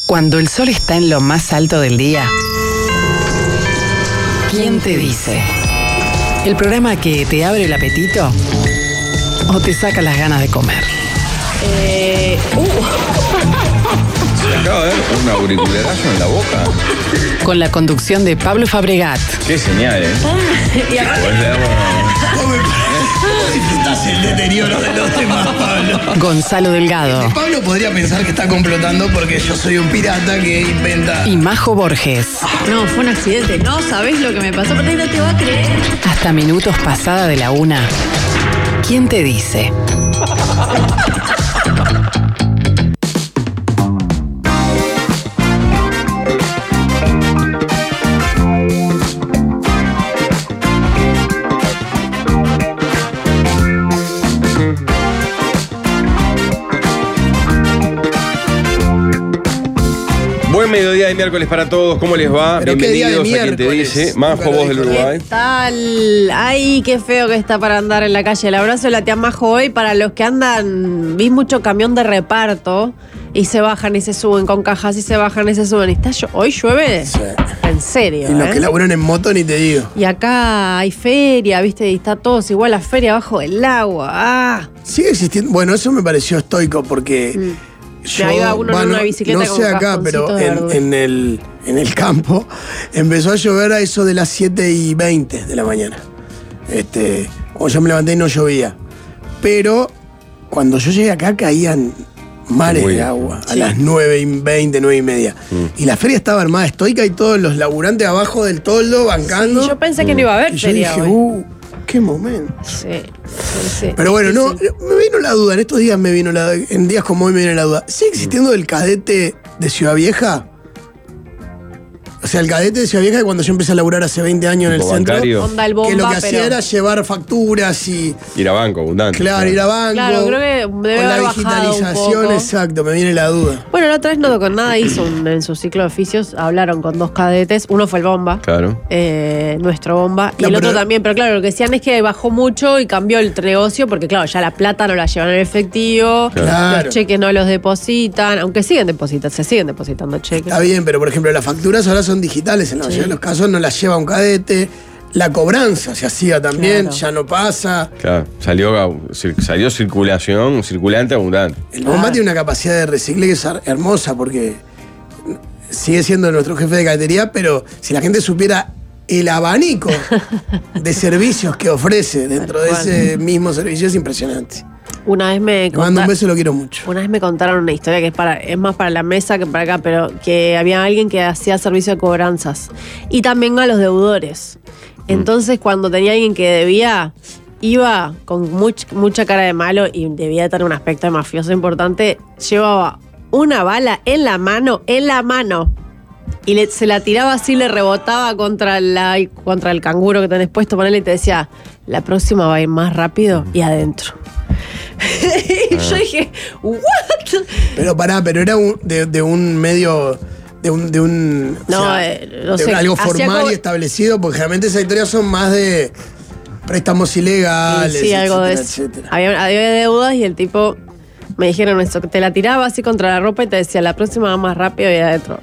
Cuando el sol está en lo más alto del día, ¿quién te dice? ¿El programa que te abre el apetito o te saca las ganas de comer? Se acaba de dar un auricularazo en la boca. Con la conducción de Pablo Fabregat. Qué señal, Y aparte, Disfrutás el deterioro de los demás, Pablo. Gonzalo Delgado. Pablo podría pensar que está complotando porque yo soy un pirata que inventa. Y Majo Borges. no, fue un accidente. No sabés lo que me pasó, pero no te va a creer. Hasta minutos pasada de la 1. ¿Quién te dice? Buen mediodía de miércoles para todos, ¿cómo les va? Pero qué día de Bienvenidos a Quien te miércoles. dice, Majo, voz del Uruguay. ¿Qué tal? Ay, qué feo que está para andar en la calle. El abrazo de la tía Majo hoy para los que andan. Vi mucho camión de reparto y se bajan y se suben con cajas y se bajan y se suben. Y hoy llueve. Sí. En serio. Y los que laburan en moto ni te digo. Y acá hay feria, ¿viste? Y está todos igual la feria abajo del agua. ¡Ah! Sigue existiendo. Bueno, eso me pareció estoico porque. Ahí va uno en una bicicleta no con sé acá, pero cajoncitos de en el campo empezó a llover a eso de las 7:20 de la mañana. Cuando yo me levanté y no llovía. Pero cuando yo llegué acá caían mares de agua a las 9:20, 9:30. Y la feria estaba armada estoica y todos los laburantes abajo del toldo bancando. Sí, yo pensé que no iba a haber Y yo feria dije, hoy. qué momento. Sí, sí. Pero bueno, Sí, no, sí. me vino la duda, en estos días me vino la duda, en días como hoy me viene la duda. ¿Sigue existiendo el cadete de Ciudad Vieja? O sea, el cadete de Ciudad Vieja de cuando yo empecé a laburar hace 20 años en el Tipo centro. bancario. Onda el bomba, Que lo que pero... hacía era llevar facturas y. Ir a banco, abundante. Claro, ir a banco. Claro, creo que debe con la haber bajado un digitalización, poco. exacto, me viene la duda. Bueno, la otra vez no con nada hizo en su ciclo de oficios, hablaron con dos cadetes, uno fue el bomba, Claro. nuestro bomba, y No, el otro pero- también, pero claro, lo que decían es que bajó mucho y cambió el negocio, porque claro, ya la plata no la llevan en efectivo, Claro. los cheques no los depositan, aunque se siguen depositando cheques. Está bien, pero por ejemplo, las facturas ahora son digitales, en la mayoría de los casos no las lleva un cadete. La cobranza se hacía también, Claro. ya no pasa. Claro. Salió circulante abundante. El bomba tiene una capacidad de reciclaje que es hermosa porque sigue siendo nuestro jefe de catetería, pero si la gente supiera el abanico de servicios que ofrece dentro de ese mismo servicio es impresionante. Una vez me Le mando un beso y lo quiero mucho. Una vez me contaron una historia que es más para la mesa que para acá, pero que había alguien que hacía servicio de cobranzas y también a los deudores. Entonces, cuando tenía alguien que debía, iba con mucha cara de malo y debía tener un aspecto de mafioso importante, llevaba una bala en la mano, y se la tiraba así, le rebotaba contra el canguro que tenés puesto, ponele, y te decía, la próxima va a ir más rápido y adentro. Y yo dije, ¿what? Pero era de un medio. De un No, no no sé, algo hacía formal como- y establecido, porque generalmente esas historias son más de préstamos ilegales, Sí, algo de eso. etcétera. Había deudas y el tipo me dijeron eso, que te la tiraba así contra la ropa y te decía, la próxima va más rápido y adentro.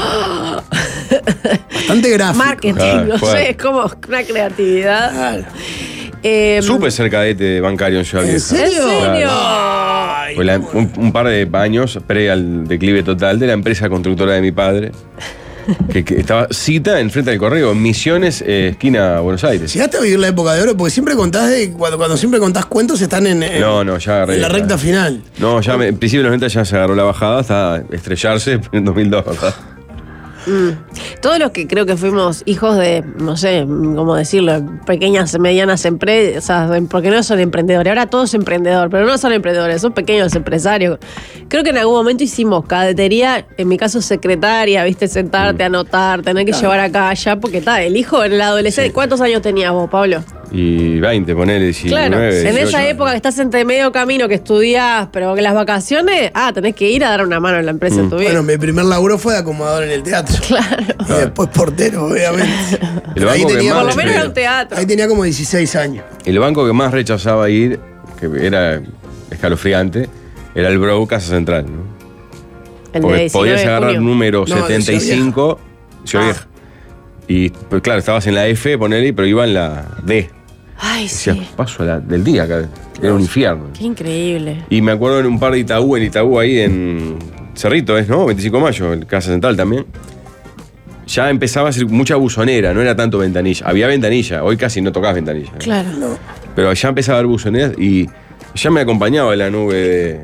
Bastante gráfico. Marketing, Claro, no claro. sé, es como una creatividad. Claro. Supe ser cadete bancario en Ciudad ¿En Vieja. serio? ¿En serio? Ay, Fue un par de años pre al declive total de la empresa constructora de mi padre, que estaba cita enfrente del correo, Misiones, esquina Buenos Aires. ¿Llegaste a vivir la época de oro? Porque siempre contás cuando siempre contás cuentos están en No, ya agarré. en la recta final. No, en principio de los 90 ya se agarró la bajada hasta estrellarse en 2002, ¿verdad? Todos los que creo que fuimos hijos de, no sé, cómo decirlo, pequeñas, medianas empresas, porque no son emprendedores. Ahora todos emprendedores, pero no son emprendedores, son pequeños empresarios. Creo que en algún momento hicimos cadetería, en mi caso secretaria, viste, sentarte, anotar, tener que llevar acá, allá, porque está, el hijo en la adolescencia. Sí. ¿Cuántos años tenías vos, Pablo? Y 20, ponele 19. Claro, en 18. esa época que estás entre medio camino, que estudiás, pero que las vacaciones, tenés que ir a dar una mano en la empresa de tu vida. Bueno, mi primer laburo fue de acomodador en el teatro. Claro. Y después portero, obviamente. El banco que más Por lo menos pero- era un teatro. Ahí tenía como 16 años. El banco que más rechazaba ir, que era escalofriante, era el Bro Casa Central, ¿no? El Porque 19 podías de agarrar junio. número No, de 75, Ciudad Vieja. Y pues, claro, estabas en la F, ponele, pero iba en la D. Ay, Decías, sí. paso del día acá. Era un infierno. Qué increíble. Y me acuerdo en un par de en Itaú ahí en Cerrito, ¿no? 25 de mayo, en Casa Central también. Ya empezaba a ser mucha buzonera, no era tanto ventanilla. Había ventanilla, hoy casi no tocabas ventanilla. Claro. No. Pero ya empezaba a haber buzoneras y ya me acompañaba la nube de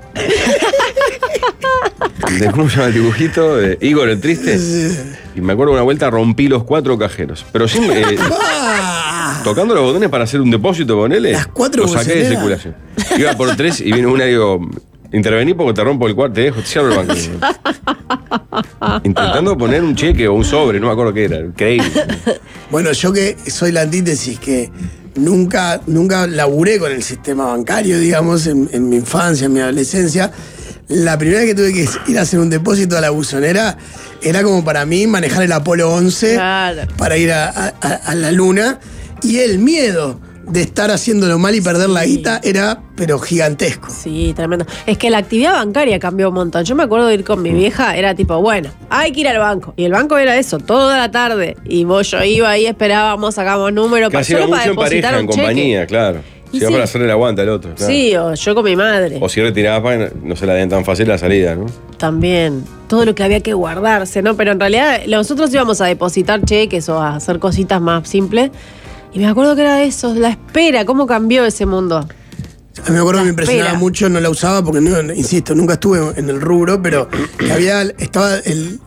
¿cómo se llama el dibujito? De Igor el Triste. Y me acuerdo una vuelta rompí los 4 cajeros. Pero sin, tocando los botones para hacer un depósito, ponele. Las 4 lo saqué de buzoneras. circulación. Iba por 3 y vino una y digo, intervení porque te rompo el cuarto, te dejo, te cierro el banco. Intentando poner un cheque o un sobre, no me acuerdo qué era. Increíble. Bueno, yo que soy la antítesis, que nunca laburé con el sistema bancario, digamos, en mi infancia, en mi adolescencia. La primera vez que tuve que ir a hacer un depósito a la buzonera era como para mí manejar el Apolo 11 Claro. para ir a la luna. Y el miedo de estar haciéndolo mal y perder la guita era, pero gigantesco. Sí, tremendo. Es que la actividad bancaria cambió un montón. Yo me acuerdo de ir con mi vieja, era tipo, bueno, hay que ir al banco. Y el banco era eso, toda la tarde. Y yo iba ahí, esperábamos, sacábamos número Casi solo iba para mucho en depositar pareja, en un cheque. compañía, claro. Y Si iba sí. para hacerle el aguante al otro. Claro. Sí, o yo con mi madre. O si retirabas para que no se la den tan fácil la salida, ¿no? También. Todo lo que había que guardarse, ¿no? Pero en realidad nosotros íbamos a depositar cheques o a hacer cositas más simples. Y me acuerdo que era eso, la espera, cómo cambió ese mundo. A mí me acuerdo que me impresionaba espera. mucho, no la usaba porque, no, insisto, nunca estuve en el rubro, pero que estaba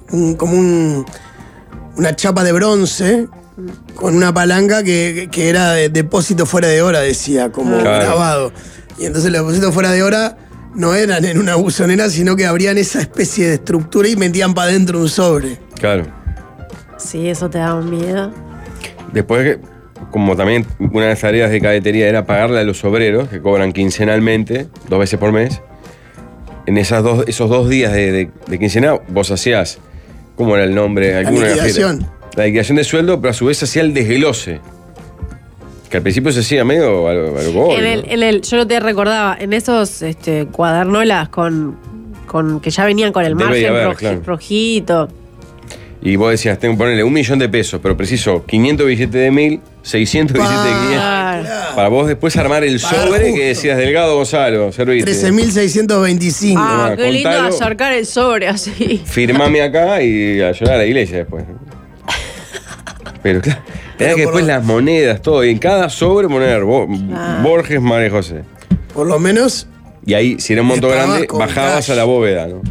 una chapa de bronce con una palanca que era de depósito fuera de hora, decía, como Claro. grabado. Y entonces los depósitos fuera de hora no eran en una buzonera, sino que abrían esa especie de estructura y metían para adentro un sobre. Claro. Sí, eso te daba un miedo. Después, como también una de las tareas de cadetería era pagarle a los obreros, que cobran quincenalmente, 2 veces por mes. En esos 2 días de quincena, vos hacías, ¿cómo era el nombre? La Alguna liquidación. gafera. La liquidación de sueldo, pero a su vez hacía el desglose. Que al principio se hacía medio algo obvio, Yo no te recordaba, en esos cuadernolas con que ya venían con el Debe margen haber, claro. rojito. Y vos decías, tengo que ponerle 1.000.000 de pesos, pero preciso 500 billetes de 1.000, 600 billetes de 500. Claro. Para vos después armar el Pagar sobre justo. que decías, Delgado Gonzalo, serviste. 13.625. Ah, qué lindo contalo. acercar el sobre así. Firmame acá y a llorar a la iglesia después. Pero claro, tenés que por después lo- las monedas, todo, y en cada sobre poner Claro. Borges, María José. Por lo menos, Y ahí, si era un monto Estabas grande, con bajabas cash. a la bóveda, ¿no?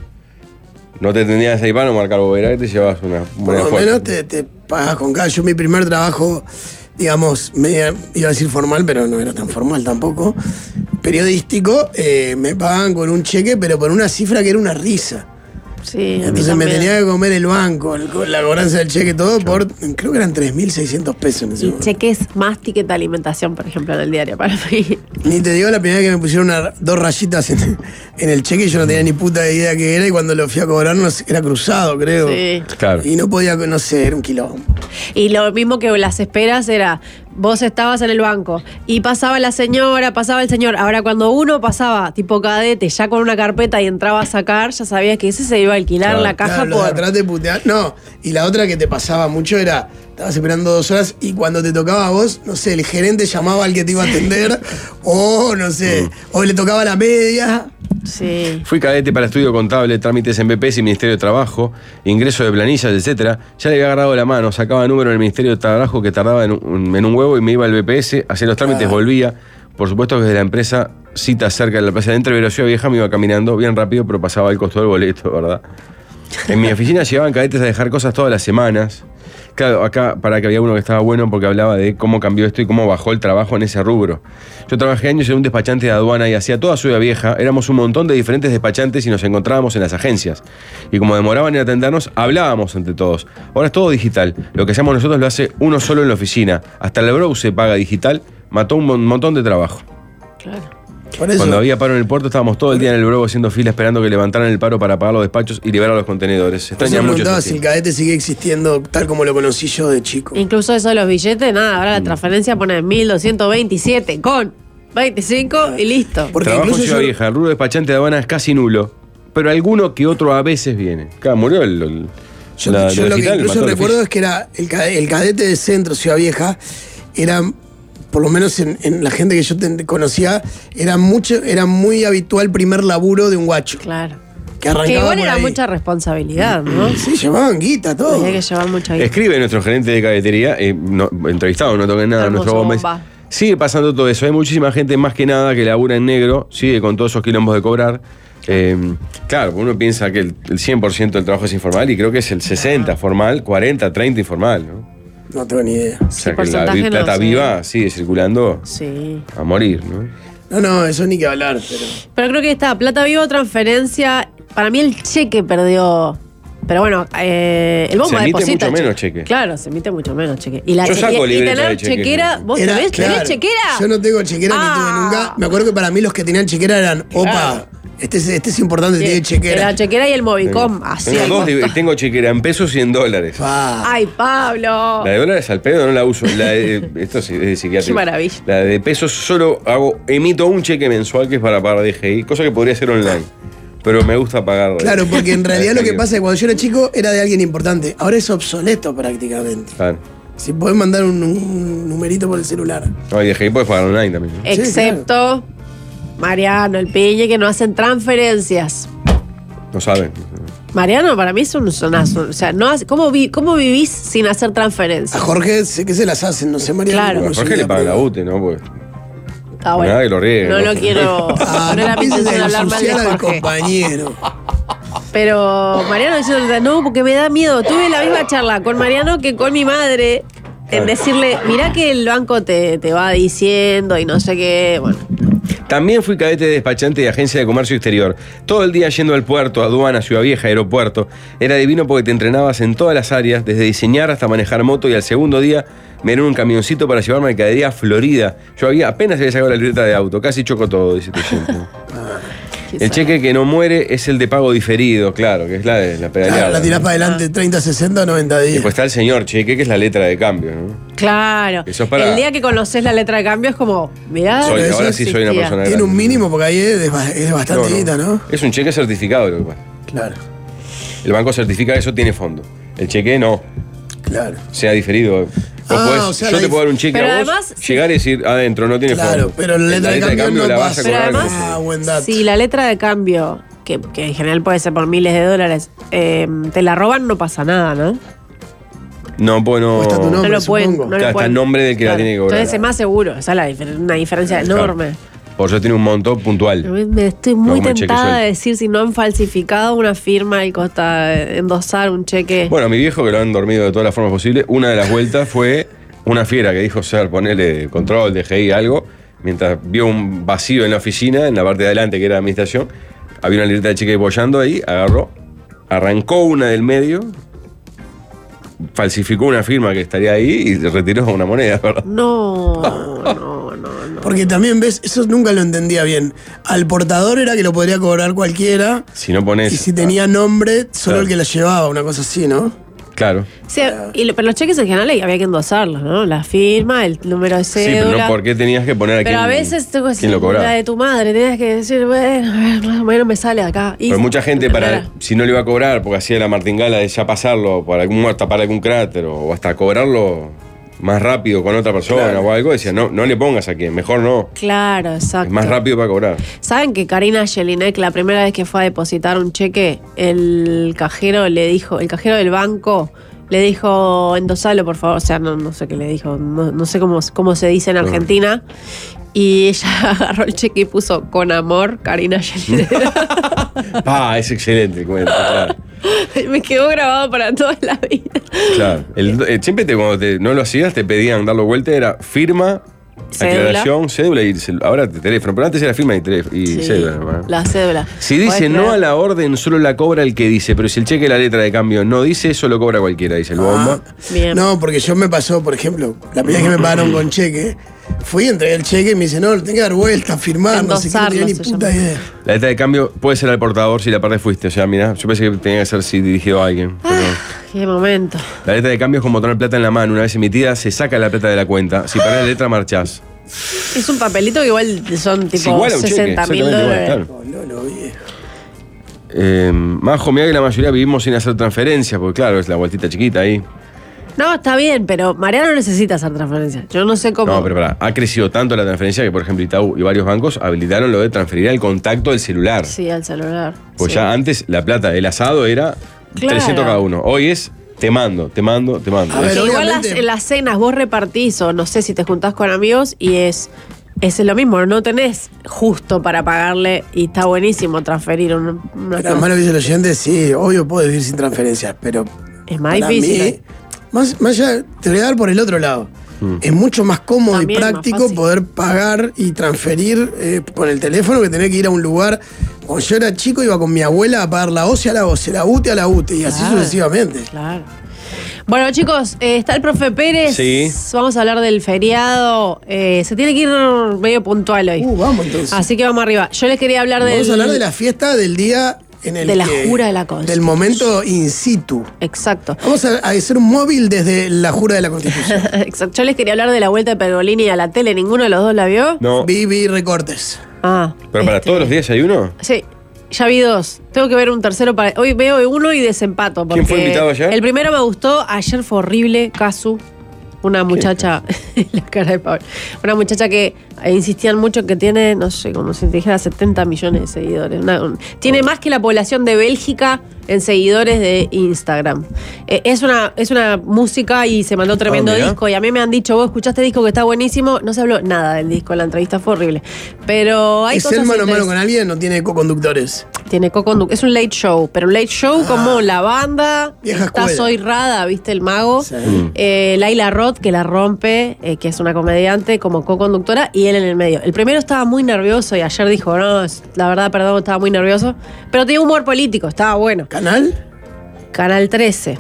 No te tendrías ahí para no marcar bóveda y te llevabas una por buena lo foto. menos te pagas con cash. Yo mi primer trabajo, digamos, iba a decir formal, pero no era tan formal tampoco, periodístico, me pagaban con un cheque, pero por una cifra que era una risa. Sí, a mí Entonces me también. tenía que comer el banco, la cobranza del cheque, todo por, creo que eran 3.600 pesos en ese Y momento. cheques más ticket de alimentación, por ejemplo, en el diario para mí. Ni te digo la primera vez que me pusieron 2 rayitas en el cheque y yo no tenía ni puta idea qué era y cuando lo fui a cobrar era cruzado, creo. Sí. Claro. Y no podía, no sé, era un quilombo. Y lo mismo que las esperas era, vos estabas en el banco y pasaba la señora, pasaba el señor. Ahora cuando uno pasaba tipo cadete ya con una carpeta y entraba a sacar, ya sabías que ese se iba a alquilar Claro. la caja Claro, los de por... atrás te puteaban. No, y la otra que te pasaba mucho era, estabas esperando 2 horas y cuando te tocaba a vos, no sé, el gerente llamaba al que te iba a atender, o no sé, o le tocaba la media. Sí. Fui cadete para estudio contable, trámites en BPS y Ministerio de Trabajo, ingreso de planillas, etcétera. Ya le había agarrado la mano, sacaba número en el Ministerio de Trabajo que tardaba en un huevo y me iba al BPS, hacía los trámites, volvía. Por supuesto que desde la empresa, cita cerca de la plaza de Entre Ciudad Vieja, me iba caminando bien rápido, pero pasaba el costo del boleto, ¿verdad? En mi oficina llevaban cadetes a dejar cosas todas las semanas. Claro, acá para que había uno que estaba bueno porque hablaba de cómo cambió esto y cómo bajó el trabajo en ese rubro. Yo trabajé años en un despachante de aduana y hacía toda Ciudad Vieja. Éramos un montón de diferentes despachantes y nos encontrábamos en las agencias. Y como demoraban en atendernos, hablábamos entre todos. Ahora es todo digital. Lo que hacemos nosotros lo hace uno solo en la oficina. Hasta el brow se paga digital. Mató un montón de trabajo. Claro. Por eso, Cuando había paro en el puerto estábamos todo el día en el brow haciendo fila esperando que levantaran el paro para pagar los despachos y liberar los contenedores. por eso Extraña me mucho preguntaba ese si el tiempo. cadete sigue existiendo tal como lo conocí yo de chico. Incluso eso de los billetes, nada, ahora la transferencia pone 1.227 con 25 y listo. Porque Trabajo en incluso Ciudad yo, Vieja, el rubro despachante de aduana es casi nulo. pero alguno que otro a veces viene. Claro, murió Yo lo que incluso recuerdo es que era el cadete de centro, Ciudad Vieja, era, por lo menos en la gente que yo conocía, era muy habitual primer laburo de un guacho. Claro. Que arrancaba Que igual por era ahí. mucha responsabilidad, ¿no? Sí, llevaban guita, todo. Tenía que llevar mucha guita. Escribe nuestro gerente de cadetería, entrevistado, no toquen nada, Hermoso, nuestro bomba. bomba. Sigue pasando todo eso. Hay muchísima gente más que nada que labura en negro, sigue con todos esos quilombos de cobrar. Claro, uno piensa que el 100% del trabajo es informal y creo que es el 60% formal, 40, 30 informal, ¿no? No tengo ni idea. O sea que la porcentaje no plata sé. viva sigue circulando Sí. a morir, ¿no? No, eso ni que hablar, pero. Pero creo que está plata viva, transferencia. Para mí el cheque perdió. Pero bueno, el bomba Se emite deposita. mucho menos cheque. Claro, se emite mucho menos cheque. Y la Yo saco y libreta tener de cheque. chequera. ¿Vos Era- tenés claro, chequera? Yo no tengo chequera ni tuve Ah. nunca. Me acuerdo que para mí los que tenían chequera eran, opa, este es importante, tiene chequera. La chequera y el Movicom. Así al costado. Tengo chequera en pesos y en dólares. Pa. Ay, Pablo. La de dólares al pedo no la uso. Esto sí, es de psiquiátrico. Qué maravilla. La de pesos solo emito un cheque mensual que es para pagar DGI, cosa que podría ser online. Pero me gusta pagar. Claro, porque en realidad lo que pasa es que cuando yo era chico era de alguien importante. Ahora es obsoleto prácticamente. Claro. Si podés mandar un numerito por el celular. No, y DGI puedes pagar online también, ¿no? Excepto Mariano, el Piñe, que no hacen transferencias. No saben. Mariano para mí es un sonazo. O sea, no hace, ¿cómo vivís sin hacer A transferencias? Jorge sé que se las hacen, no sé, María. Claro. Bueno, a Jorge le pagan la UTE, ¿no? Porque Ah, bueno. nada que lo riegue, No ¿no? lo quiero. Ah, no era mi empieces intención a hablar mal de ensuciar al Jorge. compañero. Pero Mariano diciendo, no, porque me da miedo. Tuve la misma charla con Mariano que con mi madre. En decirle, mirá que el banco te va diciendo y no sé qué. Bueno. También fui cadete de despachante de agencia de comercio exterior. Todo el día yendo al puerto, aduana, Ciudad Vieja, aeropuerto. Era divino porque te entrenabas en todas las áreas, desde diseñar hasta manejar moto, y al segundo día me dieron un camioncito para llevar mercadería a Florida. Yo apenas había sacado la libreta de auto, casi choco todo, dice tu gente. El cheque que no muere es el de pago diferido, claro, que es la de la pedaleada. La tirás para adelante 30, 60, 90 días. Después está el señor cheque, que es la letra de cambio, ¿no? Claro. Eso es para- El día que conoces la letra de cambio es como, mirá. Soy- eso ahora sí soy una existía. persona Tiene un grande. mínimo porque ahí es bastante guita, ¿no? Es un cheque certificado lo que pasa. Claro, El banco certifica que eso tiene fondo. El cheque no, claro. sea diferido. Vos O sea, yo te puedo dar un cheque Pero a vos, además, llegar y decir adentro, no tiene Claro, fondo. pero la letra de cambio no la vas pasa. a Pero cobrar. además, como- buen dato. si la letra de cambio, que en general puede ser por miles de dólares, te la roban, no pasa nada, ¿no? No, pues no. O está tu nombre. No lo pueden. supongo. No Claro, lo está pueden. el nombre del que la tiene que cobrar. Entonces es más seguro. Esa es una diferencia Claro. enorme. Por eso tiene un monto puntual. Me estoy muy como el cheque tentada de suelto. decir si no han falsificado una firma y costa endosar un cheque. Bueno, a mi viejo, que lo han dormido de todas las formas posibles, una de las vueltas fue una fiera que dijo ser ponerle control, DGI, algo, mientras vio un vacío en la oficina, en la parte de adelante, que era administración, había una libreta de cheque apoyando ahí, agarró, arrancó una del medio, falsificó una firma que estaría ahí y retiró una moneda, ¿verdad? No. Porque también ves, eso nunca lo entendía bien. Al portador era que lo podría cobrar cualquiera. Si no pones... Y si tenía nombre, solo Claro. el que lo llevaba, una cosa así, ¿no? Claro. Sí, pero los cheques en general había que endosarlos, ¿no? La firma, el número de Sí, cédula. pero no, ¿por qué tenías que poner aquí Pero a veces tengo que quién lo decir, cobraba? la de tu madre, tenías que decir, bueno, a ver, más o menos me sale de acá. Y Pero mucha gente, Claro. si no le iba a cobrar, porque hacía la martingala de ya pasarlo para tapar algún cráter o hasta cobrarlo más rápido con otra persona o algo, decía, no le pongas aquí, mejor no. Claro, exacto. Es más rápido para cobrar. ¿Saben que Karina Jelinek, la primera vez que fue a depositar un cheque, el cajero del banco le dijo, endosalo, por favor? O sea, no sé qué le dijo, no sé cómo se dice en Argentina. Y ella agarró el cheque y puso con amor Karina Jelinek. Es excelente el cuento, claro. Me quedó grabado para toda la vida. Claro. Siempre cuando no lo hacías, te pedían darlo vuelta, era firma, Cédula. aclaración, cédula y ahora teléfono. Pero antes era firma y Sí, cédula. ¿no? la cédula. Si dice ¿Podés no creer? a la orden, solo la cobra el que dice. Pero si el cheque de la letra de cambio no dice, eso lo cobra cualquiera, dice el bomba. Bien. No, porque yo me pasó, por ejemplo, la primera vez que me pagaron con cheque, fui, entregué el cheque y me dice, no, lo tengo que dar vuelta, firmar, no sé qué, no tenía ni Endosarlo, puta se llama. idea. La letra de cambio puede ser al portador si la parte fuiste. O sea, mira, yo pensé que tenía que ser si dirigido a alguien. pero Qué momento. la letra de cambio es como tener plata en la mano. Una vez emitida, se saca la plata de la cuenta. Si perdés la letra, marchás. Es un papelito que igual son Es tipo igual a un cheque, 60.000 exactamente igual, dólares. claro. Oh, Lolo, viejo. Majo, mirá que la mayoría vivimos sin hacer transferencias, porque claro, es la vueltita chiquita ahí. No, está bien, pero Mariano necesita hacer transferencias. Yo no sé cómo. No, pero pará, ha crecido tanto la transferencia que, por ejemplo, Itaú y varios bancos habilitaron lo de transferir al contacto del celular. Sí, al celular. Pues sí. ya antes la plata del asado era Claro. 300 cada uno. Hoy es te mando. A ver, Que igual obviamente- en las cenas vos repartís, o no sé si te juntás con amigos, y es lo mismo, no tenés justo para pagarle y está buenísimo transferir una Pero además lo que dice el oyente, sí, obvio puedo vivir sin transferencias, pero Es más para difícil. mí, más allá, te voy a dar por el otro lado. Es mucho más cómodo También y más práctico fácil. poder pagar y transferir con el teléfono que tener que ir a un lugar. Cuando yo era chico iba con mi abuela a pagar la OCE a la OCE, la UTE a la UTE y así Claro. sucesivamente. Claro. Bueno, chicos, está el profe Pérez. Sí. Vamos a hablar del feriado. Se tiene que ir medio puntual hoy. Vamos entonces. Así que vamos arriba. Yo les quería hablar Vamos del. a hablar de la fiesta del día en el De la que- jura de la Constitución. Del momento in situ. Exacto. Vamos a hacer un móvil desde la jura de la Constitución. Exacto. Yo les quería hablar de la vuelta de Pergolini a la tele. ¿Ninguno de los dos la vio? No. Vi recortes. Ah. Pero para todos los días hay uno. Sí, ya vi dos. Tengo que ver un tercero para. Hoy veo uno y desempato. ¿Quién fue porque invitado ayer? El primero me gustó. Ayer fue horrible. Casu. Una muchacha. La cara de Pablo. Una muchacha que insistían mucho que tiene, no sé, como si te dijera 70 millones de seguidores. Tiene más que la población de Bélgica en seguidores de Instagram. Es una música y se mandó tremendo mirá. disco. Y a mí me han dicho, vos escuchaste disco que está buenísimo. No se habló nada del disco. La entrevista fue horrible. Pero hay ¿Es cosas el mano a mano interesantes. con alguien? ¿No tiene co-conductores? Tiene es un late show, pero un late show como la banda. Vieja Está escuela. Soy Rada, ¿viste? El mago. Sí. Laila Roth, que la rompe, que es una comediante, como co-conductora, y él en el medio. El primero estaba muy nervioso y ayer dijo, no, la verdad, perdón, estaba muy nervioso. Pero tenía humor político, estaba bueno. ¿Canal? Canal 13.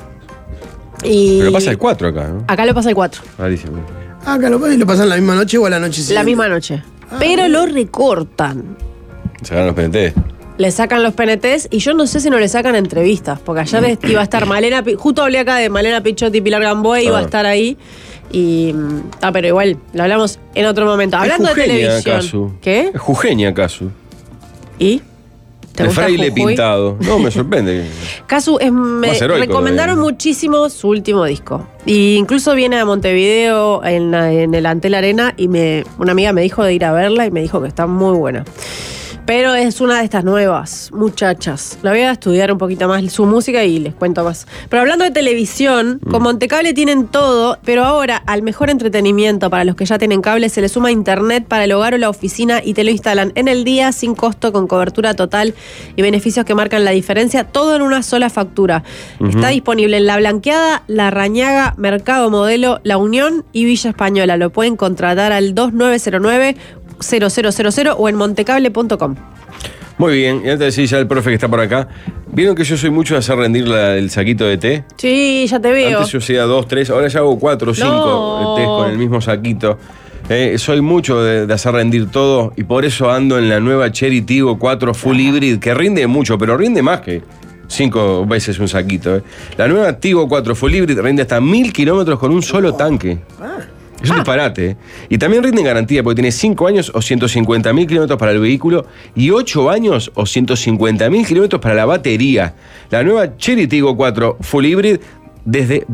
Y Pero pasa el 4 acá, ¿no? acá lo pasa el 4. Rarísimo. Acá lo pasan la misma noche o a la noche siguiente. La misma noche. Pero lo recortan. Sacaron los PNT. Le sacan los PNTs y yo no sé si no le sacan entrevistas, porque ayer iba a estar Malena, justo hablé acá de Malena Pichotti y Pilar Gamboa, iba a estar ahí. Y pero igual, lo hablamos en otro momento. Hablando Es de jujeña, televisión. Casu. ¿Qué? Es jujeña, Casu. ¿Y? ¿Te El gusta fraile Jujuy? pintado. No, me sorprende. Casu, me Más heroico, recomendaron muchísimo su último disco. Y incluso viene a Montevideo en el Antel Arena y una amiga me dijo de ir a verla y me dijo que está muy buena. Pero es una de estas nuevas muchachas. La voy a estudiar un poquito más su música y les cuento más. Pero hablando de televisión, con Montecable tienen todo, pero ahora al mejor entretenimiento para los que ya tienen cable se le suma internet para el hogar o la oficina y te lo instalan en el día sin costo, con cobertura total y beneficios que marcan la diferencia, todo en una sola factura. Está disponible en La Blanqueada, La Rañaga, Mercado Modelo, La Unión y Villa Española. Lo pueden contratar al 2909 0000 o en montecable.com. Muy bien, y antes de decir ya el profe que está por acá, ¿vieron que yo soy mucho de hacer rendir el saquito de té? Sí, ya te veo. Antes yo hacía 2, 3, ahora ya hago 4 o 5 No. tés con el mismo saquito. Soy mucho de hacer rendir todo y por eso ando en la nueva Cherry Tiggo 4 Full Hybrid, que rinde mucho, pero rinde más que 5 veces un saquito. La nueva Tiggo 4 Full Hybrid rinde hasta 1000 kilómetros con un solo tanque. Es un disparate. Y también rinde en garantía porque tiene 5 años o 150.000 kilómetros para el vehículo y 8 años o 150.000 kilómetros para la batería. La nueva Cherry Tiggo 4 Full Hybrid desde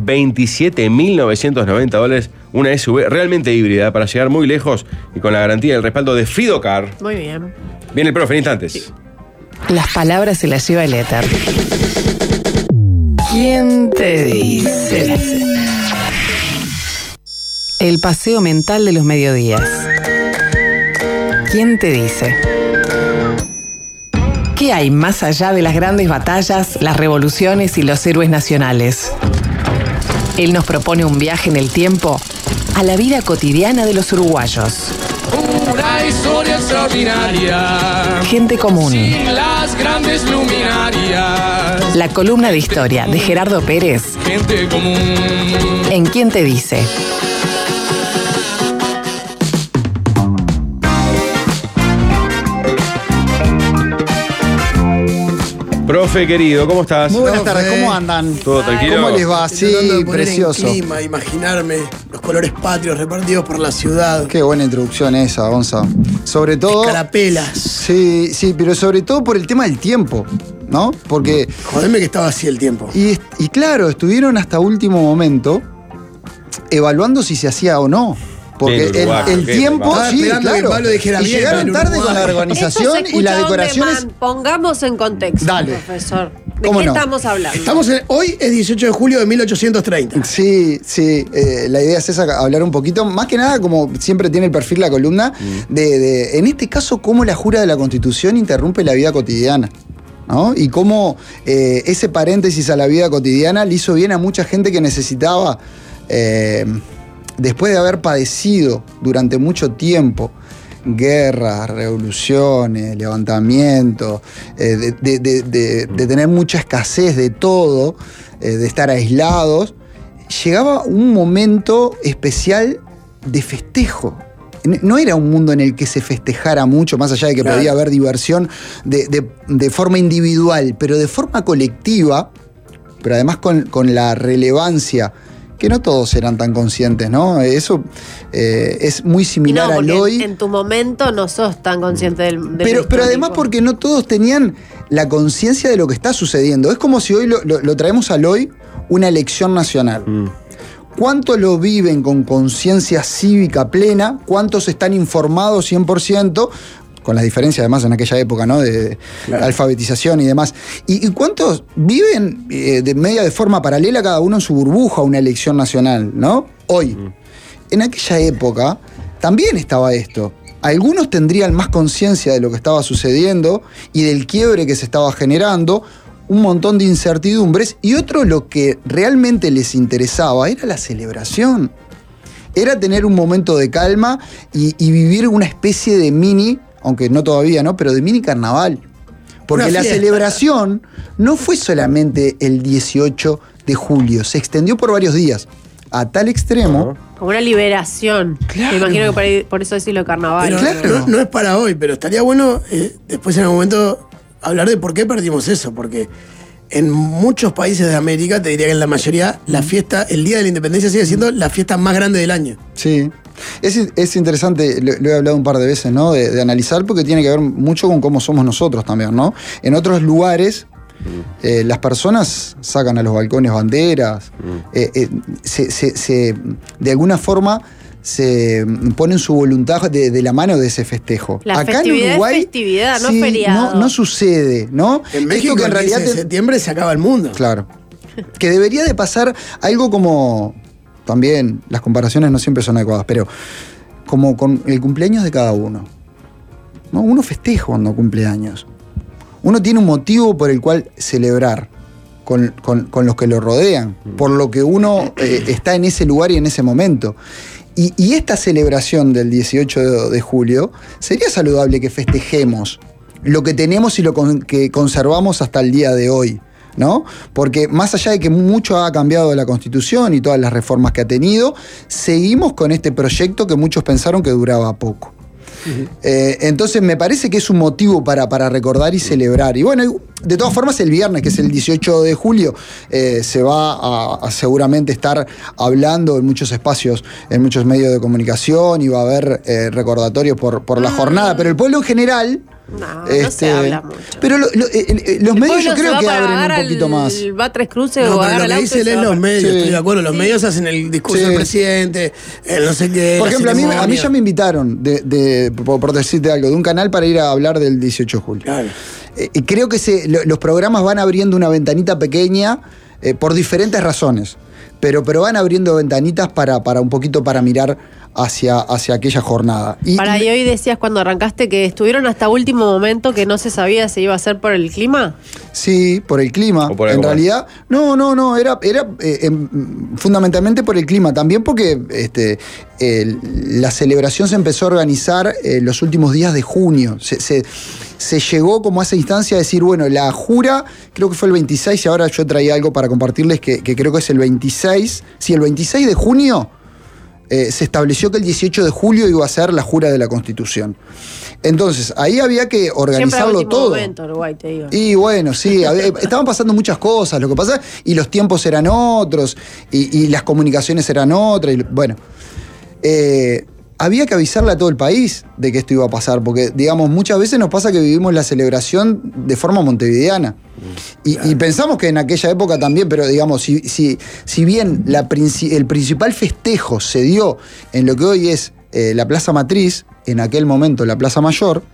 $27.990, una SUV realmente híbrida para llegar muy lejos y con la garantía y el respaldo de Fidocar. Muy bien. Viene el profe en instantes. Las palabras se las lleva el éter. ¿Quién te dice? El paseo mental de los mediodías. ¿Quién te dice? ¿Qué hay más allá de las grandes batallas, las revoluciones y los héroes nacionales? Él nos propone un viaje en el tiempo a la vida cotidiana de los uruguayos. Una historia extraordinaria. Gente común. Sin las grandes luminarias. La columna de historia de Gerardo Pérez Gente común. en ¿Quién te dice? Profe querido, ¿cómo estás? Muy buenas tardes, Profe. ¿cómo andan? ¿Todo tranquilo? ¿Cómo les va? Estoy tratando Sí, de poner precioso. en clima, imaginarme los colores patrios repartidos por la ciudad. Qué buena introducción esa, Gonza. Sobre todo. Escarapelas. Sí, pero sobre todo por el tema del tiempo. ¿no? Porque... Jodeme que estaba así el tiempo. Y claro, estuvieron hasta último momento evaluando si se hacía o no. Porque Bien, Uruguay, el tiempo, Estaba sí, esperando que Pablo dijera y bien, llegaron en tarde Uruguay. con la Esto organización se y escucha las on decoraciones. demand. Pongamos en contexto, Dale. profesor. ¿De ¿Cómo qué no? estamos hablando? Hoy es 18 de julio de 1830. Sí, la idea es esa, hablar un poquito, más que nada, como siempre tiene el perfil la columna, de en este caso, cómo la jura de la Constitución interrumpe la vida cotidiana, ¿no? Y cómo ese paréntesis a la vida cotidiana le hizo bien a mucha gente que necesitaba, después de haber padecido durante mucho tiempo guerras, revoluciones, levantamientos, de tener mucha escasez de todo, de estar aislados, llegaba un momento especial de festejo. No era un mundo en el que se festejara mucho, más allá de que podía haber diversión de forma individual, pero de forma colectiva, pero además con la relevancia que no todos eran tan conscientes, ¿no? Eso es muy similar al hoy. En tu momento no sos tan consciente del Pero además porque no todos tenían la conciencia de lo que está sucediendo. Es como si hoy lo traemos al hoy, una elección nacional. ¿Cuántos lo viven con conciencia cívica plena? ¿Cuántos están informados 100%? Con las diferencias además en aquella época, ¿no? De alfabetización y demás. ¿Y cuántos viven de forma paralela cada uno en su burbuja una elección nacional, ¿no? Hoy. En aquella época también estaba esto. Algunos tendrían más conciencia de lo que estaba sucediendo y del quiebre que se estaba generando, un montón de incertidumbres, y otros lo que realmente les interesaba era la celebración. Era tener un momento de calma y vivir una especie de mini, aunque no todavía, ¿no? Pero de mini carnaval. Porque la celebración no fue solamente el 18 de julio, se extendió por varios días, a tal extremo. Como una liberación. Claro. Me imagino que por eso decirlo carnaval. Pero Claro. no es para hoy, pero estaría bueno después en algún momento hablar de por qué perdimos eso. Porque en muchos países de América, te diría que en la mayoría, la fiesta, el Día de la Independencia sigue siendo la fiesta más grande del año. Sí. Es interesante, lo he hablado un par de veces, ¿no? De analizar, porque tiene que ver mucho con cómo somos nosotros también, ¿no? En otros lugares, las personas sacan a los balcones banderas, de alguna forma se ponen su voluntad de la mano de ese festejo. La Acá festividad en Uruguay, es festividad, no sí, feriado. no sucede, ¿no? En México, Esto que en el 15 realidad de septiembre se acaba el mundo. Claro. Que debería de pasar algo como, también las comparaciones no siempre son adecuadas, pero como con el cumpleaños de cada uno, ¿no? Uno festeja cuando cumple años. Uno tiene un motivo por el cual celebrar con los que lo rodean, por lo que uno está en ese lugar y en ese momento. Y esta celebración del 18 de julio, sería saludable que festejemos lo que tenemos y lo que conservamos hasta el día de hoy, ¿no? Porque más allá de que mucho ha cambiado la Constitución y todas las reformas que ha tenido, seguimos con este proyecto que muchos pensaron que duraba poco. Entonces me parece que es un motivo para recordar y celebrar. Y bueno, de todas formas el viernes, que es el 18 de julio, se va a seguramente estar hablando en muchos espacios, en muchos medios de comunicación, y va a haber recordatorios por la jornada, pero el pueblo en general... No se habla mucho. Pero los medios yo creo que abren un poquito más. Va a Tres Cruces No, o pero agarra lo el que auto y dicen se es va los para- medios, Sí. estoy de acuerdo. Los medios hacen el discurso Sí. del presidente, el no sé qué. Por la ejemplo, a mí ceremonia. ya me invitaron, por decirte algo, de un canal para ir a hablar del 18 de julio. Claro. Y creo que los programas van abriendo una ventanita pequeña por diferentes razones, pero van abriendo ventanitas para un poquito para mirar hacia aquella jornada. Y hoy decías cuando arrancaste que estuvieron hasta último momento que no se sabía si iba a ser por el clima. sí, por el clima. ¿O por En algo más? realidad, no, era fundamentalmente por el clima. También porque la celebración se empezó a organizar los últimos días de junio. Se llegó como a esa instancia de decir, bueno, la jura, creo que fue el 26, y ahora yo traía algo para compartirles que creo que es el 26. Sí, el 26 de junio se estableció que el 18 de julio iba a ser la jura de la Constitución. Entonces, ahí había que Siempre a organizarlo último todo. momento, Uruguay, te digo. Y bueno, sí, estaban pasando muchas cosas, lo que pasa, y los tiempos eran otros, y las comunicaciones eran otras, y bueno. había que avisarle a todo el país de que esto iba a pasar, porque, digamos, muchas veces nos pasa que vivimos la celebración de forma montevideana. Y pensamos que en aquella época también, pero digamos, si bien el principal festejo se dio en lo que hoy es la Plaza Matriz, en aquel momento la Plaza Mayor,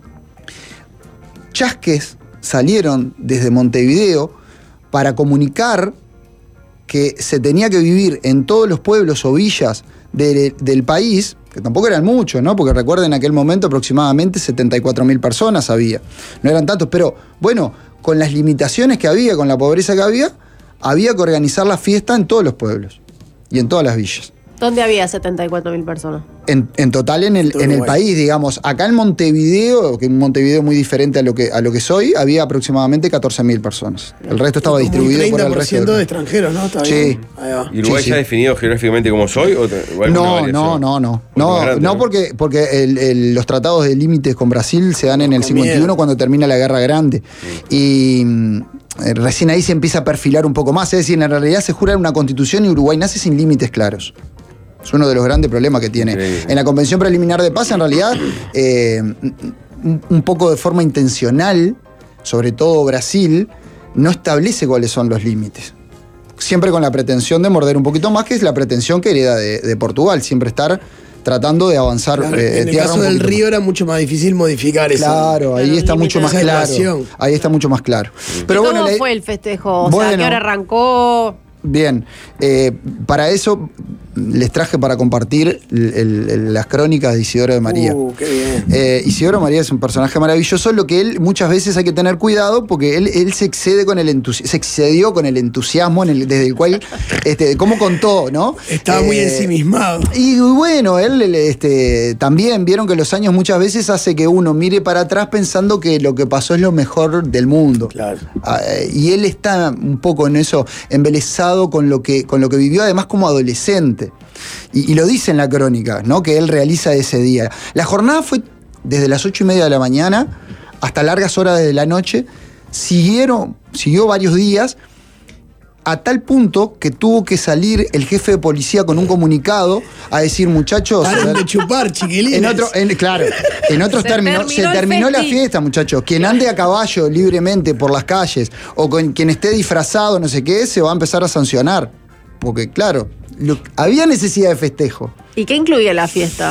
chasques salieron desde Montevideo para comunicar que se tenía que vivir en todos los pueblos o villas del país, que tampoco eran muchos, ¿no? Porque recuerden, en aquel momento aproximadamente 74.000 personas había. No eran tantos, pero bueno, con las limitaciones que había, con la pobreza que había que organizar la fiesta en todos los pueblos y en todas las villas. ¿Dónde había 74.000 personas? En total en el país, digamos. Acá en Montevideo, que es un Montevideo muy diferente a lo que soy, había aproximadamente 14.000 personas. El resto estaba distribuido por el resto. 30% de extranjeros, ¿no? ¿Está bien? Ahí va. ¿Y Uruguay Sí, ya sí. definido geográficamente como soy? No, porque los tratados de límites con Brasil se dan en el 51 cuando termina la Guerra Grande. Y recién ahí se empieza a perfilar un poco más. Es decir, en realidad se jura una constitución y Uruguay nace sin límites claros. Es uno de los grandes problemas que tiene. Sí. En la Convención Preliminar de Paz, en realidad, un poco de forma intencional, sobre todo Brasil, no establece cuáles son los límites. Siempre con la pretensión de morder un poquito más, que es la pretensión que hereda de Portugal, siempre estar tratando de avanzar. Claro, en el caso del río era mucho más difícil modificar eso. Claro, ahí está mucho más claro. Ahí está mucho más claro. Pero ¿Cómo bueno, fue el festejo? O sea, ¿a qué hora arrancó? Bien, para eso les traje para compartir las crónicas de Isidoro de María. Qué bien. Isidoro María es un personaje maravilloso, lo que él muchas veces hay que tener cuidado porque él se excedió con el entusiasmo desde el cual, cómo contó, ¿no? Estaba muy ensimismado. Y bueno, él también vieron que los años muchas veces hace que uno mire para atrás pensando que lo que pasó es lo mejor del mundo. Claro. Y él está un poco en eso, embelesado con lo que vivió además como adolescente. Y lo dice en la crónica, ¿no? Que él realiza ese día. La jornada fue desde las 8:30 de la mañana hasta largas horas de la noche. Siguió varios días, a tal punto que tuvo que salir el jefe de policía con un comunicado a decir, muchachos... Paren de chupar, chiquilines. En otros términos, se terminó la fiesta, muchachos. Quien ande a caballo libremente por las calles o quien esté disfrazado, no sé qué, se va a empezar a sancionar. Porque, claro, había necesidad de festejo. ¿Y qué incluía la fiesta?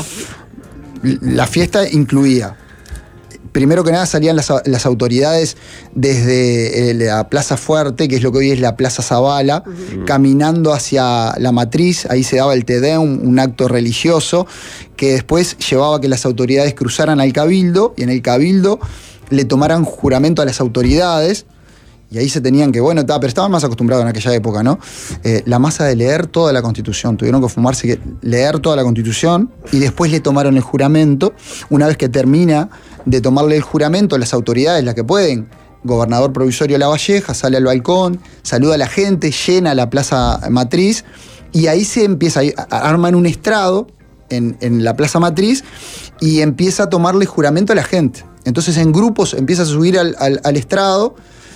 La fiesta incluía... Primero que nada salían las autoridades desde la Plaza Fuerte, que es lo que hoy es la Plaza Zabala, caminando hacia la Matriz. Ahí se daba el Te Deum, un acto religioso, que después llevaba a que las autoridades cruzaran al Cabildo, y en el Cabildo le tomaran juramento a las autoridades. Y ahí se tenían que, pero estaban más acostumbrados en aquella época, ¿no? La masa de leer toda la Constitución. Tuvieron que fumarse leer toda la Constitución y después le tomaron el juramento. Una vez que termina de tomarle el juramento, las autoridades, las que pueden, gobernador provisorio Lavalleja, sale al balcón, saluda a la gente, llena la Plaza Matriz y ahí se empieza, arman un estrado en la Plaza Matriz y empieza a tomarle juramento a la gente. Entonces en grupos empieza a subir al estrado.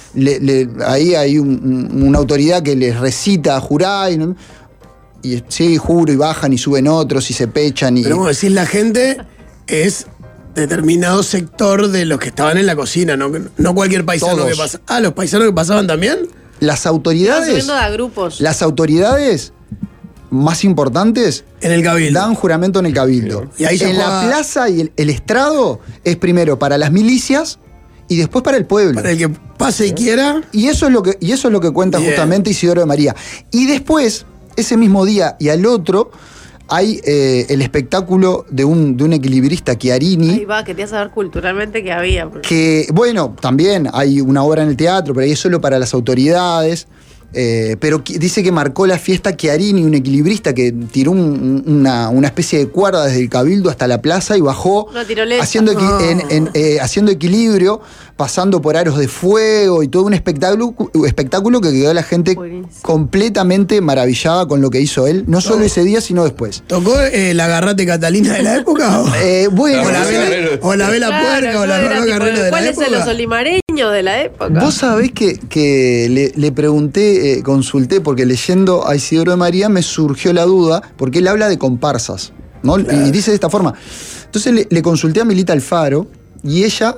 Ahí hay una autoridad que les recita a jurar y sí, juro, y bajan y suben otros y se pechan. Pero como decís, la gente es determinado sector de los que estaban en la cocina, no cualquier paisano Todos. que pasa. Ah, ¿los paisanos que pasaban también? Las Iban autoridades, subiendo a grupos. las autoridades más importantes En el Cabildo. dan juramento en el Cabildo. Y ahí se en juega- la plaza y el estrado es primero para las milicias y después para el pueblo. Para el que pase y quiera. Y eso es lo que cuenta Bien. justamente Isidoro de María. Y después, ese mismo día y al otro, hay el espectáculo de un equilibrista, Chiarini, Ahí va, quería saber culturalmente qué había. que, también hay una obra en el teatro, pero ahí es solo para las autoridades. Pero dice que marcó la fiesta Chiarini, un equilibrista que tiró una especie de cuerda desde el Cabildo hasta la plaza y bajó Una tirolesa. haciendo equilibrio, pasando por aros de fuego y todo un espectáculo que quedó la gente Buenísimo. completamente maravillada con lo que hizo él, no solo ese día, sino después. ¿Tocó la Garrate Catalina de la época? ¿O, Bueno, o la Vela Puerca o la Roca Carrera de la ¿Cuáles época? son los olimareños de la época? vos sabés que le pregunté, consulté, porque leyendo a Isidoro de María me surgió la duda, porque él habla de comparsas. ¿no? Claro. Y dice de esta forma. Entonces le consulté a Milita Alfaro y ella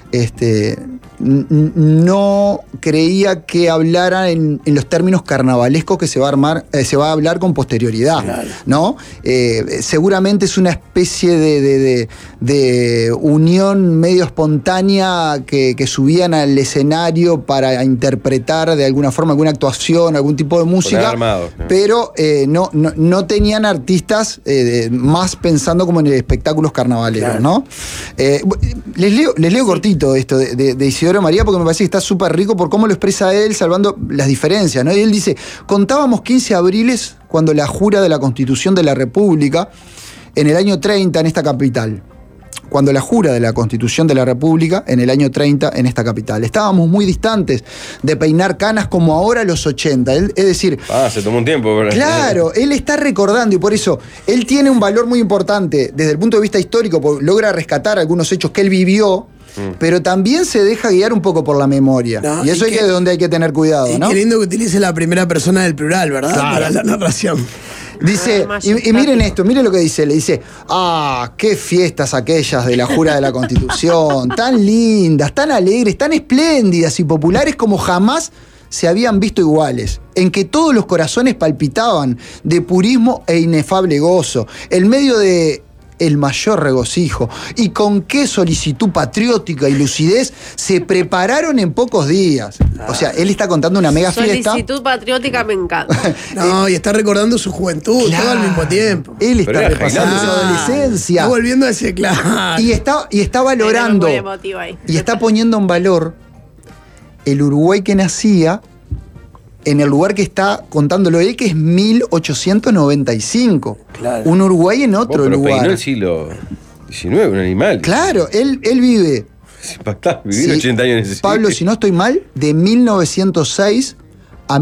no creía que hablara en los términos carnavalescos que se va a hablar con posterioridad, claro. ¿No? Seguramente es una especie de unión medio espontánea que subían al escenario para interpretar de alguna forma alguna actuación, algún tipo de música, armado, ¿no? Pero no tenían artistas más pensando como en espectáculos carnavaleros, claro. ¿no? Les leo cortito esto de Isidoro María, porque me parece que está súper rico por cómo lo expresa él, salvando las diferencias, ¿no? Y él dice: contábamos 15 abriles cuando la jura de la Constitución de la República, en el año 30 en esta capital. Cuando la jura de la Constitución de la República, en el año 30 en esta capital. Estábamos muy distantes de peinar canas como ahora los 80. Es decir... se tomó un tiempo. ¿Verdad? Claro, él está recordando y por eso él tiene un valor muy importante desde el punto de vista histórico, porque logra rescatar algunos hechos que él vivió, pero también se deja guiar un poco por la memoria. No, y eso es donde hay que tener cuidado, ¿no? Qué lindo que utilice la primera persona del plural, ¿verdad? Claro. Para la narración. Dice, y miren esto, miren lo que dice, le dice: qué fiestas aquellas de la jura de la Constitución, tan lindas, tan alegres, tan espléndidas y populares como jamás se habían visto iguales, en que todos los corazones palpitaban de purismo e inefable gozo, en medio de el mayor regocijo, y con qué solicitud patriótica y lucidez se prepararon en pocos días. O sea, él está contando una mega fiesta. Solicitud patriótica me encanta. No, y está recordando su juventud, claro, todo al mismo tiempo. Él está repasando su adolescencia. Está volviendo a ese, claro. Y está valorando, y está poniendo en valor el Uruguay que nacía en el lugar que está contándolo él, que es 1895. Claro. Un Uruguay en otro lugar. Peinó el siglo XIX, un animal. Claro, él vive. Es impactante, vivir 80 años en ese Pablo, si no estoy mal, de 1815 a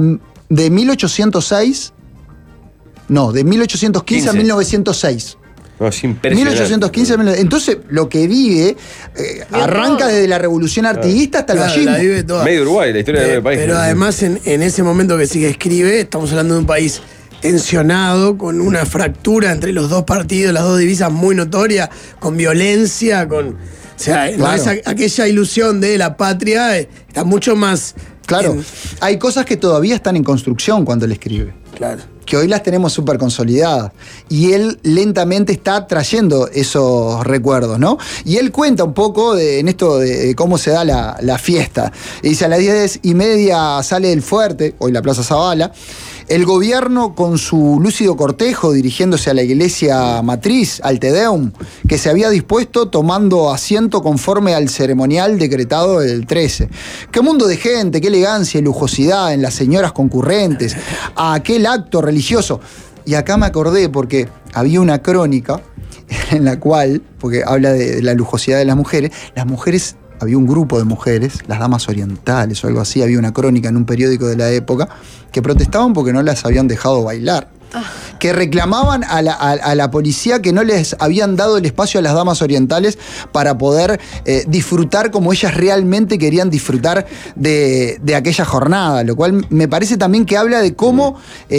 1815 a 1906. No, es impresionante. 1815 a 1906. Entonces, lo que vive arranca desde la Revolución Artiguista hasta el Vallismo. Medio Uruguay, la historia del país. Pero además, en ese momento que sí que escribe, estamos hablando de un país tensionado, con una fractura entre los dos partidos, las dos divisas muy notorias, con violencia, con... O sea, claro, aquella ilusión de la patria está mucho más... Claro, hay cosas que todavía están en construcción cuando él escribe. Claro. Que hoy las tenemos súper consolidadas. Y él lentamente está trayendo esos recuerdos, ¿no? Y él cuenta un poco en esto de cómo se da la fiesta. Y dice: a las 10:30 sale del fuerte, hoy la Plaza Zavala, el gobierno con su lúcido cortejo dirigiéndose a la iglesia matriz, al Te Deum, que se había dispuesto tomando asiento conforme al ceremonial decretado el 13. Qué mundo de gente, qué elegancia y lujosidad en las señoras concurrentes a aquel acto religioso. Y acá me acordé porque había una crónica en la cual, porque habla de la lujosidad de las mujeres, había un grupo de mujeres, las damas orientales o algo así, había una crónica en un periódico de la época, que protestaban porque no las habían dejado bailar. Que reclamaban a la policía que no les habían dado el espacio a las damas orientales para poder disfrutar como ellas realmente querían disfrutar de aquella jornada, lo cual me parece también que habla de cómo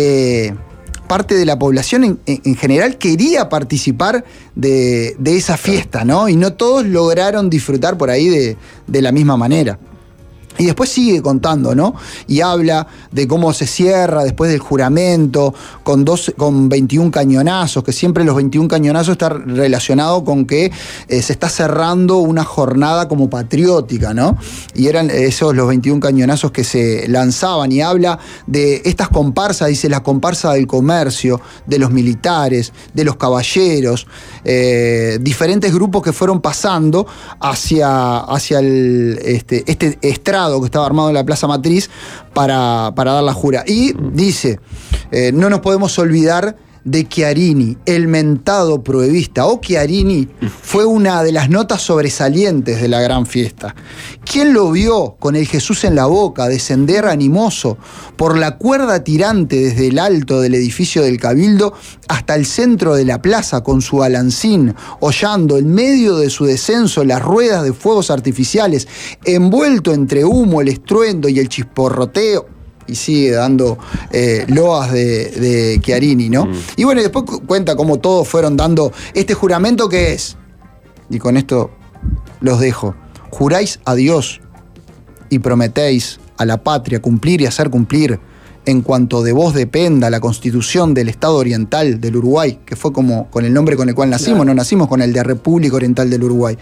parte de la población en general quería participar de esa fiesta, ¿no? Y no todos lograron disfrutar por ahí de la misma manera. Y después sigue contando, ¿no? Y habla de cómo se cierra después del juramento con 21 cañonazos, que siempre los 21 cañonazos están relacionados con que se está cerrando una jornada como patriótica, ¿no? Y eran esos los 21 cañonazos que se lanzaban. Y habla de estas comparsas, dice: la comparsa del comercio, de los militares, de los caballeros, diferentes grupos que fueron pasando hacia este estrado que estaba armado en la Plaza Matriz para dar la jura. Y dice: no nos podemos olvidar de Chiarini, el mentado prohibista. Chiarini fue una de las notas sobresalientes de la gran fiesta. ¿Quién lo vio con el Jesús en la boca descender animoso por la cuerda tirante desde el alto del edificio del Cabildo hasta el centro de la plaza con su alancín, hollando en medio de su descenso las ruedas de fuegos artificiales, envuelto entre humo, el estruendo y el chisporroteo? y sigue dando loas de Chiarini, ¿no? Y bueno, y después cuenta cómo todos fueron dando este juramento que es, y con esto los dejo, juráis a Dios y prometéis a la patria cumplir y hacer cumplir en cuanto de vos dependa la Constitución del Estado Oriental del Uruguay, que fue como con el nombre con el cual nacimos, claro. No nacimos con el de República Oriental del Uruguay.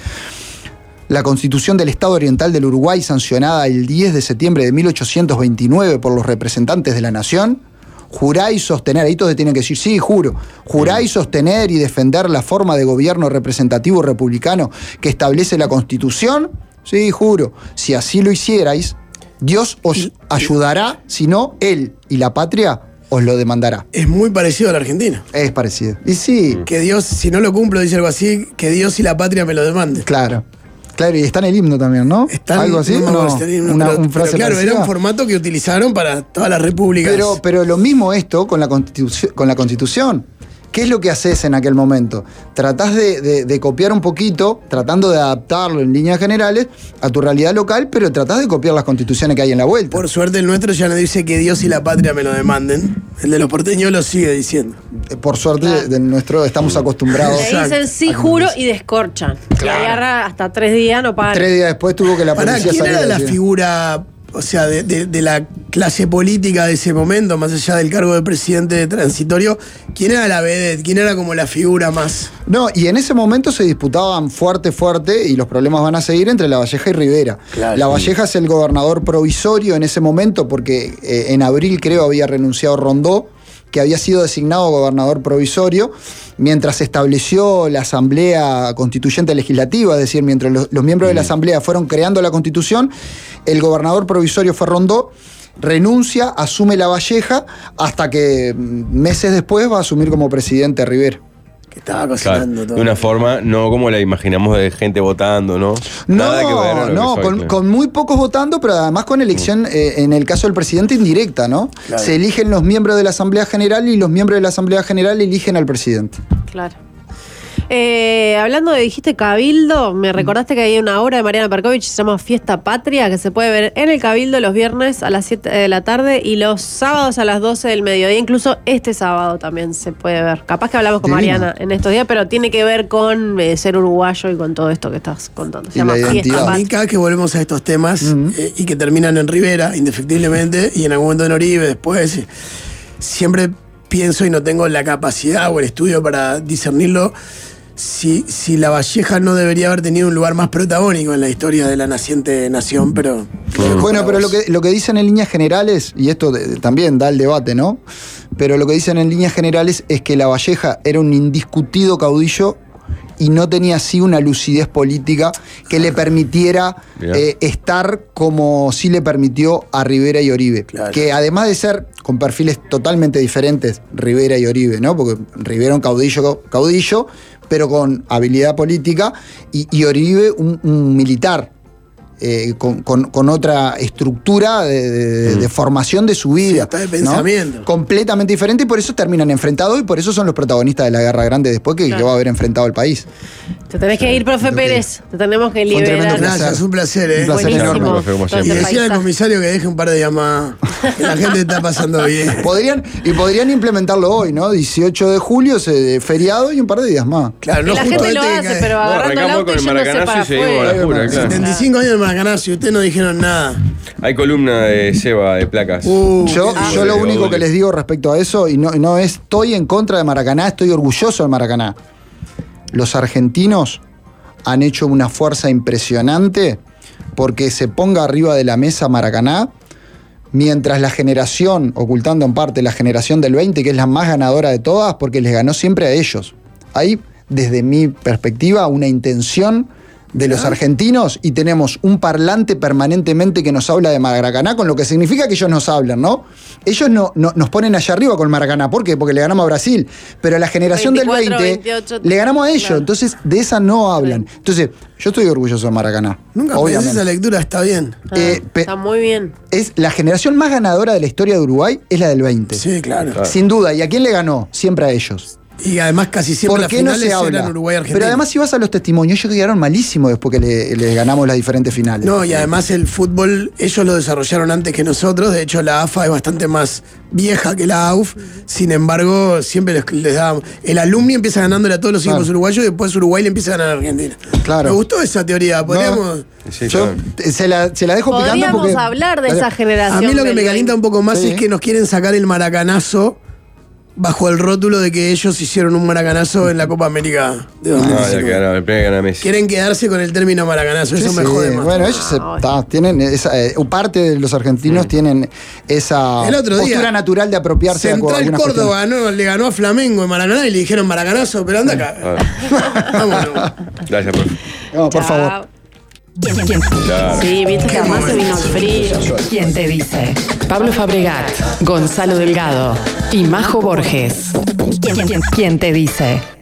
La Constitución del Estado Oriental del Uruguay, sancionada el 10 de septiembre de 1829 por los representantes de la Nación, juráis sostener, ahí todos tienen que decir, sí, juro, juráis sostener y defender la forma de gobierno representativo republicano que establece la Constitución, sí, juro. Si así lo hicierais, Dios os ayudará, si no, Él y la patria os lo demandará. Es muy parecido a la Argentina. Es parecido. Y sí. Que Dios, si no lo cumplo, dice algo así, que Dios y la patria me lo demanden. Claro. Claro, y está en el himno también, ¿no? ¿Algo así? Un frase claro, parecida. Era un formato que utilizaron para todas las repúblicas. Pero lo mismo esto con la Constitución. ¿Qué es lo que haces en aquel momento? Tratás de copiar un poquito, tratando de adaptarlo en líneas generales a tu realidad local, pero tratás de copiar las constituciones que hay en la vuelta. Por suerte el nuestro ya no dice que Dios y la patria me lo demanden. El de los porteños lo sigue diciendo. Por suerte del nuestro estamos acostumbrados. Le dicen sí, juro y descorchan. Claro. Y agarra hasta 3 días, no pagan. 3 días después tuvo que la policía ¿quién salir era la figura, o sea, de la clase política de ese momento, más allá del cargo de presidente transitorio? ¿Quién era la vedette? ¿Quién era como la figura más? No, y en ese momento se disputaban fuerte, y los problemas van a seguir entre Lavalleja y Rivera. Claro, Lavalleja es el gobernador provisorio en ese momento, porque en abril creo había renunciado Rondó, que había sido designado gobernador provisorio, mientras se estableció la Asamblea Constituyente Legislativa, es decir, mientras los miembros de la Asamblea fueron creando la Constitución, el gobernador provisorio fue Rondó, renuncia, asume Lavalleja, hasta que meses después va a asumir como presidente Rivera. Que estaba cocinando todo. De una forma, no como la imaginamos de gente votando, ¿no? Nada que ver a lo que soy, con muy pocos votando, pero además con elección, en el caso del presidente, indirecta, ¿no? Claro. Se eligen los miembros de la Asamblea General y los miembros de la Asamblea General eligen al presidente. Claro. Hablando de, dijiste Cabildo, me recordaste que hay una obra de Mariana Perkovich que se llama Fiesta Patria, que se puede ver en el Cabildo los viernes a las 7 de la tarde y los sábados a las 12 del mediodía. Incluso este sábado también se puede ver. Capaz que hablamos con Mariana en estos días, pero tiene que ver con ser uruguayo y con todo esto que estás contando. Se llama Fiesta Patria. A mí cada vez que volvemos a estos temas y que terminan en Rivera, indefectiblemente, y en algún momento en Oribe después, siempre pienso y no tengo la capacidad o el estudio para discernirlo. Si Lavalleja no debería haber tenido un lugar más protagónico en la historia de la naciente nación, pero... Bueno, pero lo que dicen en líneas generales, y esto también da el debate, ¿no? Pero lo que dicen en líneas generales es que Lavalleja era un indiscutido caudillo y no tenía así una lucidez política que le permitiera estar como sí le permitió a Rivera y Oribe. Claro. Que además de ser con perfiles totalmente diferentes, Rivera y Oribe, ¿no? Porque Rivera un caudillo, pero con habilidad política, y Oribe un militar, con otra estructura de formación de su vida. Sí, hasta de pensamiento. ¿No? Completamente diferente, y por eso terminan enfrentados, y por eso son los protagonistas de la Guerra Grande después que va a haber enfrentado el país. Te tenés que ir, profe Pérez. Te tenemos que liberar. Gracias, un placer, ¿eh? Un placer enorme, profe, como siempre. Y decía al comisario que deje un par de llamadas. Que la gente está pasando bien. Podrían implementarlo hoy, ¿no? 18 de julio, feriado y un par de días más. Claro, no, la gente lo hace, pero agarrando el auto y yéndose para afuera. 75 años de Maracaná, si ustedes no dijeron nada. Hay columna de Seba de placas. Yo lo único que les digo respecto a eso, y no estoy en contra de Maracaná, estoy orgulloso de Maracaná. Los argentinos han hecho una fuerza impresionante porque se ponga arriba de la mesa Maracaná, mientras la generación, ocultando en parte la generación del 20, que es la más ganadora de todas, porque les ganó siempre a ellos. Hay, desde mi perspectiva, una intención de los argentinos, y tenemos un parlante permanentemente que nos habla de Maracaná, con lo que significa que ellos nos hablan, ¿no? Ellos no nos ponen allá arriba con Maracaná. ¿Por qué? Porque le ganamos a Brasil. Pero a la generación 24, del 20 28, le ganamos a ellos. Claro. Entonces, de esa no hablan. Entonces, yo estoy orgulloso de Maracaná. Nunca pensé esa lectura, está bien. Está muy bien. Es la generación más ganadora de la historia de Uruguay, es la del 20. Sí, claro. Sin duda. ¿Y a quién le ganó? Siempre a ellos. Y además casi siempre ¿Por las qué no finales se habla? eran Uruguay-Argentina. Pero además si vas a los testimonios, ellos quedaron malísimos después que les ganamos las diferentes finales. No, y además el fútbol, ellos lo desarrollaron antes que nosotros. De hecho, la AFA es bastante más vieja que la AUF. Sin embargo, siempre les dábamos. El Alumni empieza ganándole a todos los equipos uruguayos y después Uruguay le empieza a ganar a Argentina. Claro. Me gustó esa teoría. Podríamos. Sí, Yo se la dejo picando Podríamos porque... hablar de esa A generación. mí lo que me calienta un poco más Sí. es que nos quieren sacar el maracanazo bajo el rótulo de que ellos hicieron un maracanazo en la Copa América de No, 2019. ya que el primer que gana Messi. Quieren quedarse con el término maracanazo, Sí, eso me sí. jode más. Bueno, ellos tienen esa, parte de los argentinos tienen esa El otro día, postura natural de apropiarse de Central algunas Córdoba le ganó a Flamengo en Maracaná y le dijeron maracanazo, pero anda acá. Vámonos. Gracias, profe. cuestiones. No, por Chao. favor. Claro. Sí, viste que además se vino el frío. ¿Quién te dice? Pablo Fabregat, Gonzalo Delgado y Majo Borges. ¿Quién te dice?